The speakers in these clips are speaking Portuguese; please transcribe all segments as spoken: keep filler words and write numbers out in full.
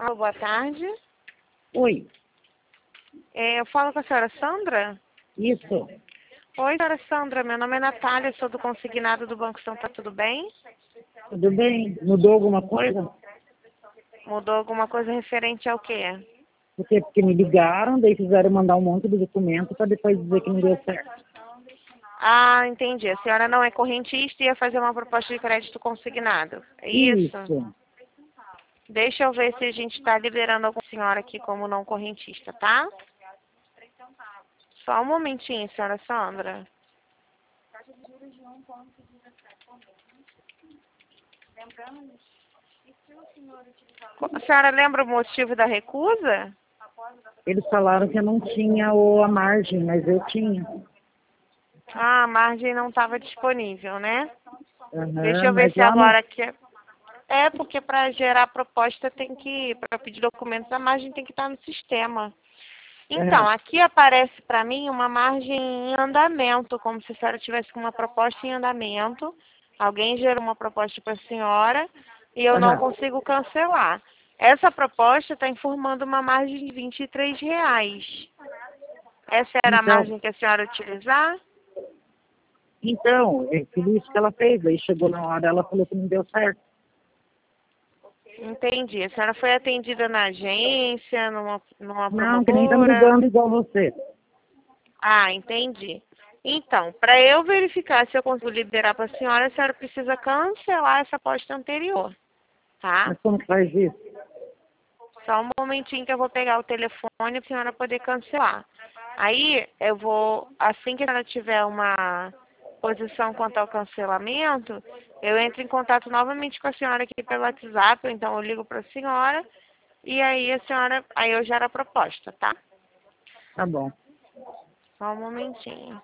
Alô, boa tarde. Oi, É, eu falo com a senhora Sandra? isso. Oi, senhora Sandra, meu nome é Natália, sou do consignado do Banco São Paulo, tudo bem? Tudo bem? Mudou alguma coisa? Mudou alguma coisa referente ao quê? Porque, porque me ligaram, daí fizeram mandar um monte de documento para depois dizer que não deu certo. Ah, entendi. A senhora não é correntista e ia fazer uma proposta de crédito consignado. É isso? Isso. Deixa eu ver se a gente está liberando alguma senhora aqui como não correntista, tá? Só um momentinho, senhora Sandra. A senhora lembra o motivo da recusa? Eles falaram que eu não tinha o, a margem, mas eu tinha. Ah, a margem não estava disponível, né? Deixa Aham, eu ver mas se lá no... agora aqui... É, porque para gerar proposta tem que... Para pedir documentos, a margem tem que estar no sistema. Então, Aham. aqui aparece para mim uma margem em andamento, como se a senhora tivesse com uma proposta em andamento. Alguém gerou uma proposta para a senhora e eu não Aham. consigo cancelar. Essa proposta está informando uma margem de vinte e três reais. Essa era a Então, margem que a senhora utilizar? então, é tudo isso que ela fez. Aí chegou na hora, ela falou que não deu certo. Entendi. A senhora foi atendida na agência, numa, numa Não, que nem tá me promotora? ligando igual você. Ah, entendi. Então, para eu verificar se eu consigo liberar para a senhora, a senhora precisa cancelar essa aposta anterior, tá? Mas como que faz isso? Só um momentinho que eu vou pegar o telefone para a senhora poder cancelar. Aí, eu vou, assim que a senhora tiver uma posição quanto ao cancelamento, eu entro em contato novamente com a senhora aqui pelo WhatsApp, ou então eu ligo para a senhora, e aí a senhora, aí eu gero a proposta, tá? Tá bom. Só um momentinho.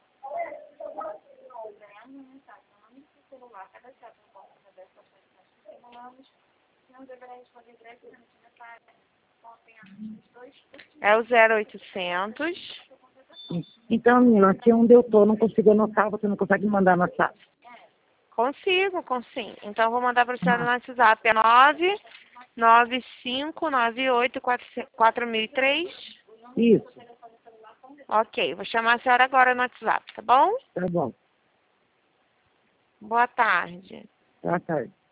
É o zero oitocentos. Então, menina, aqui onde eu tô, não consigo anotar, você não consegue me mandar no WhatsApp. Consigo, consigo. Então, vou mandar para a senhora Ah, no WhatsApp. É nove nove cinco nove oito quatro mil e três. isso, Ok, vou chamar a senhora agora no WhatsApp, tá bom? tá bom. Boa tarde. Boa tarde.